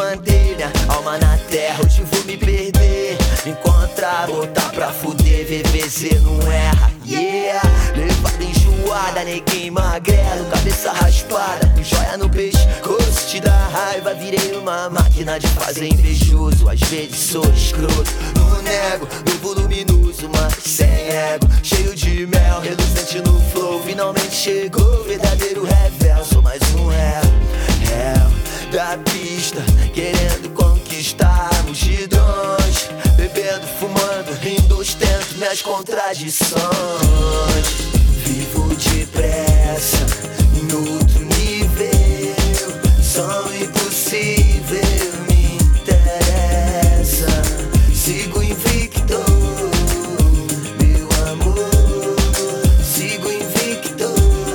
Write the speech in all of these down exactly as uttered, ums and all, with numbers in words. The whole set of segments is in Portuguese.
manter minha alma na terra. Hoje vou me perder, me encontrar, botar pra fuder. V V Z não erra, yeah. Levada enjoada, neguinho magrelo, cabeça raspada, joia no pescoço, te dá raiva. Virei uma máquina de fazer invejoso. Às vezes sou escroto, não nego, no voluminoso, mas sem ego, cheio de mel, reluzente no flow. Finalmente chegou o verdadeiro revel. Sou mais um réu, réu da pista, querendo conquistar multidões, bebendo, fumando, rindo, ostento minhas contradições. Vivo depressa, em outro nível, sonho impossível me interessa. Sigo invicto, meu amor, sigo invicto,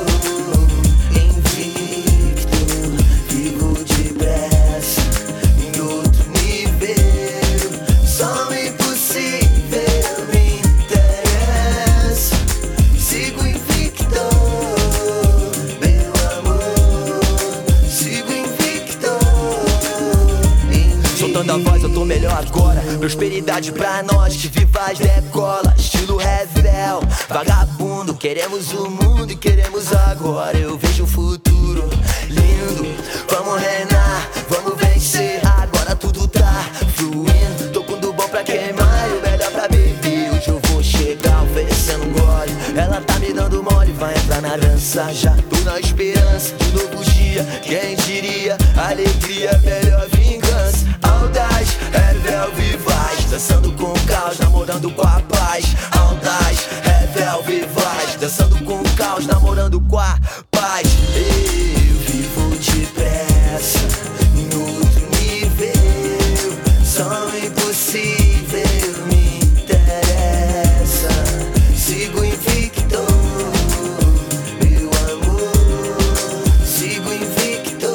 invicto. Vivo depressa, em outro nível, sonho impossível me interessa. Sigo invicto, meu amor, sigo invicto, invicto. Soltando a voz eu tô melhor agora, prosperidade pra nós que vivas decola. Estilo revel, vagabundo, queremos o mundo e queremos agora. Eu vejo o futuro lindo, vamos reinar, vamos vencer. Agora tudo tá fluindo, tô com do bom pra queimar e o melhor pra beber. Hoje eu vou chegar oferecendo um gole, ela tá me dando mole, vai entrar na dança. Já tô na esperança de um novo dia, quem diria, alegria é melhor vingança. Audaz, revel, vivaz, dançando com o caos, namorando com a paz. Audaz, revel, vivaz, dançando com o caos, namorando com a paz. Eu vivo depressa, em outro nível, sonho impossível me interessa. Sigo invicto, meu amor, sigo invicto,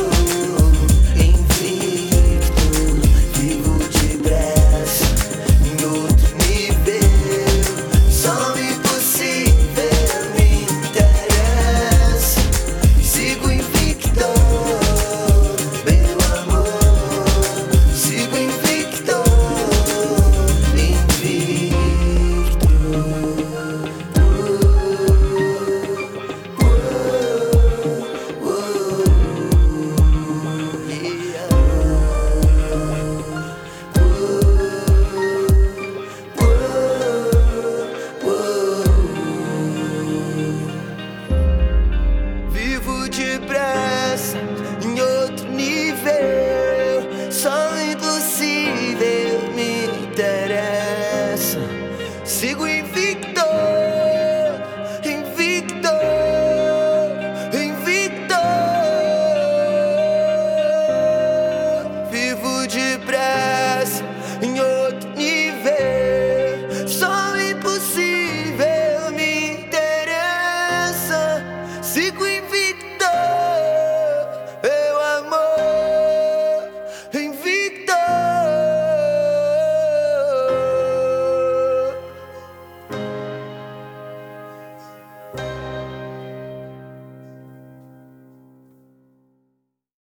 invicto. Vivo depressa, em outro nível, sonho impossível me interessa. Sigo invicto, meu amor, sigo invicto, invicto. Vivo depressa.